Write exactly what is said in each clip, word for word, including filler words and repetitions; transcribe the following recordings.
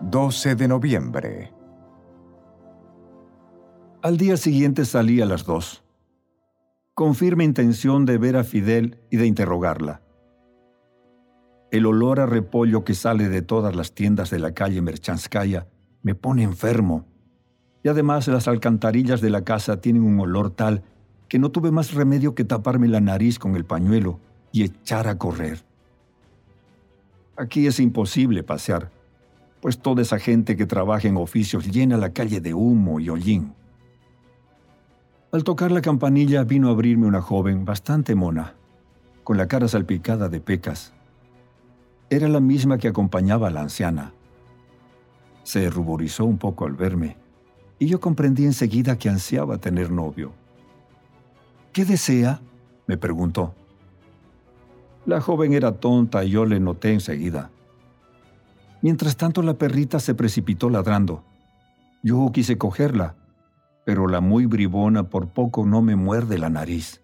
doce de noviembre. Al día siguiente salí a las dos, con firme intención de ver a Fidel y de interrogarla. El olor a repollo que sale de todas las tiendas de la calle Merchanskaya me pone enfermo, y además las alcantarillas de la casa tienen un olor tal que no tuve más remedio que taparme la nariz con el pañuelo y echar a correr. Aquí es imposible pasear, pues toda esa gente que trabaja en oficios llena la calle de humo y hollín. Al tocar la campanilla vino a abrirme una joven bastante mona, con la cara salpicada de pecas. Era la misma que acompañaba a la anciana. Se ruborizó un poco al verme, y yo comprendí enseguida que ansiaba tener novio. «¿Qué desea?», me preguntó. La joven era tonta y yo le noté enseguida. Mientras tanto, la perrita se precipitó ladrando. Yo quise cogerla, pero la muy bribona por poco no me muerde la nariz.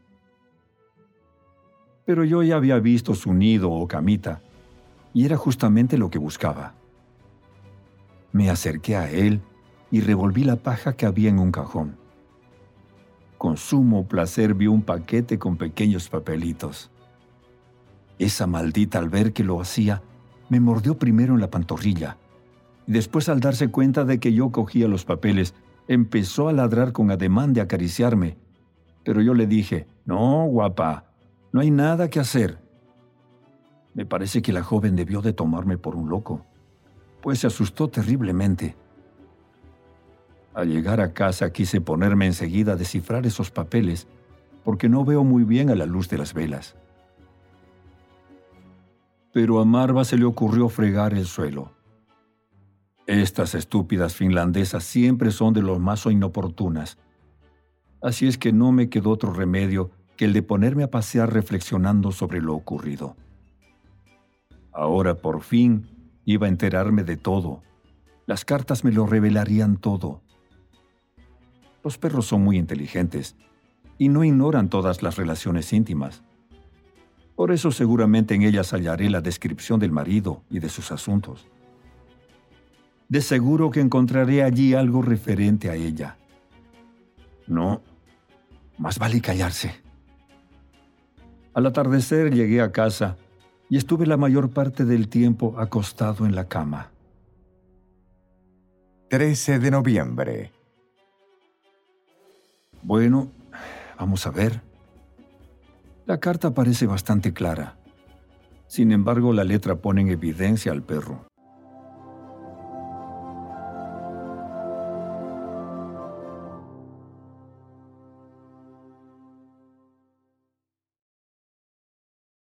Pero yo ya había visto su nido o camita, y era justamente lo que buscaba. Me acerqué a él y revolví la paja que había en un cajón. Con sumo placer vi un paquete con pequeños papelitos. Esa maldita, al ver que lo hacía, me mordió primero en la pantorrilla, y después, al darse cuenta de que yo cogía los papeles, empezó a ladrar con ademán de acariciarme. Pero yo le dije: «No, guapa, no hay nada que hacer». Me parece que la joven debió de tomarme por un loco, pues se asustó terriblemente. Al llegar a casa quise ponerme enseguida a descifrar esos papeles, porque no veo muy bien a la luz de las velas. Pero a Marva se le ocurrió fregar el suelo. Estas estúpidas finlandesas siempre son de lo más inoportunas. Así es que no me quedó otro remedio que el de ponerme a pasear reflexionando sobre lo ocurrido. Ahora por fin iba a enterarme de todo. Las cartas me lo revelarían todo. Los perros son muy inteligentes y no ignoran todas las relaciones íntimas. Por eso seguramente en ellas hallaré la descripción del marido y de sus asuntos. De seguro que encontraré allí algo referente a ella. No, más vale callarse. Al atardecer llegué a casa y estuve la mayor parte del tiempo acostado en la cama. trece de noviembre. Bueno, vamos a ver. La carta parece bastante clara. Sin embargo, la letra pone en evidencia al perro.